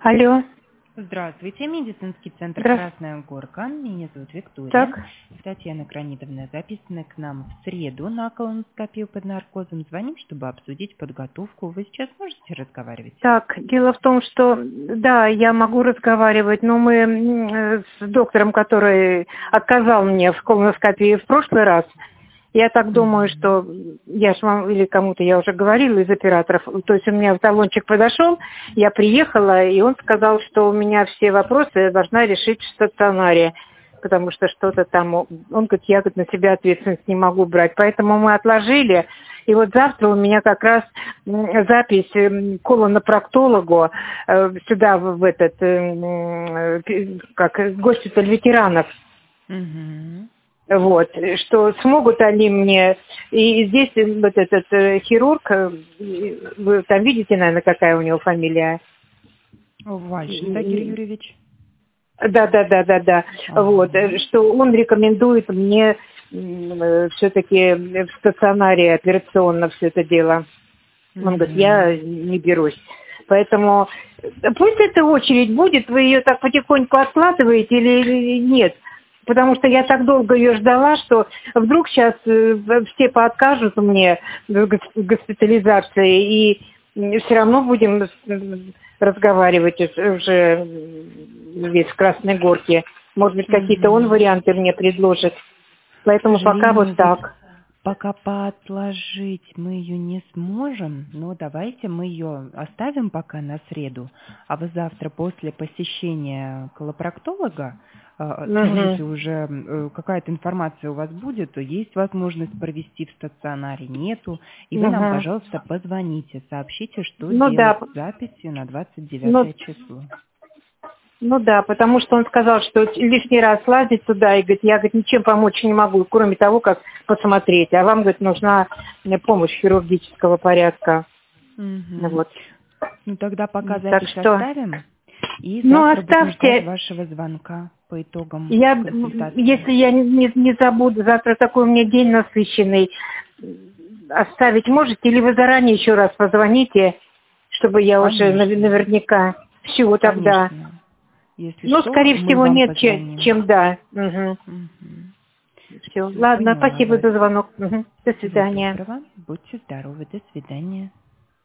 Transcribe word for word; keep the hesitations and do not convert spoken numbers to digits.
Алло. Здравствуйте, медицинский центр Здравствуйте. «Красная горка». Меня зовут Виктория. Так. Татьяна Кранидовна записана к нам в среду на колоноскопию под наркозом. Звоним, чтобы обсудить подготовку. Вы сейчас можете разговаривать? Так, дело в том, что, да, я могу разговаривать, но мы м, с доктором, который отказал мне в колоноскопии в прошлый раз, я так думаю, Мгм. что я ж вам или кому-то я уже говорила из операторов, то есть у меня талончик подошел, я приехала, и он сказал, что у меня все вопросы я должна решить в стационаре, потому что что-то там, он говорит, я говорит, на себя ответственность не могу брать, поэтому мы отложили, и вот завтра у меня как раз м, запись м, колонопроктологу э, сюда, в в этот, э, м, э, как, госпиталь ветеранов. Мгм. Вот, что смогут они мне, и здесь вот этот э, хирург, э, вы там видите, наверное, какая у него фамилия? Ващин Тагир Юрьевич. Да, да, да, да, да. Вот, Ага. э, что он рекомендует мне все-таки в стационаре операционно все это дело. Он говорит, Мгм. я не берусь. Поэтому э, пусть эта очередь будет, вы ее так потихоньку откладываете или или нет. Потому что я так долго ее ждала, что вдруг сейчас все пооткажут мне в гос- госпитализации, и все равно будем с- разговаривать уж- уже м, весь в Красной Горке. Может быть, какие-то он Мгм. варианты мне предложит. К Поэтому пока вот сожалению, вот так. пока поотложить мы ее не сможем, но давайте мы ее оставим пока на среду, а вы завтра после посещения колопроктолога э, Мгм. сможете уже, э, какая-то информация у вас будет, то есть возможность провести в стационаре, нету, и вы нам, Мгм. пожалуйста, позвоните, сообщите, что Ну делать да, с записью на двадцать ну девятое число. Ну да, потому что он сказал, что лишний раз лазить туда, и говорит, я говорит, ничем помочь не могу, кроме того, как посмотреть. А вам, говорит, нужна мне помощь хирургического порядка. Ну Мгм. вот. Ну тогда пока Так запись что, оставим, и ну завтра будем ждать оставьте, вашего звонка по итогам я, консультации. если я не, не забуду, завтра такой у меня день насыщенный, оставить можете, или вы заранее еще раз позвоните, чтобы я уже нав- Конечно, наверняка, все тогда. конечно. Если Ну, что, скорее мы всего, вам нет, чем, позвоним. чем да. Мгм. Мгм. Все. Все, Ладно, поняла спасибо вас. за звонок. Мгм. До Всего свидания. доброго. Будьте здоровы. До свидания.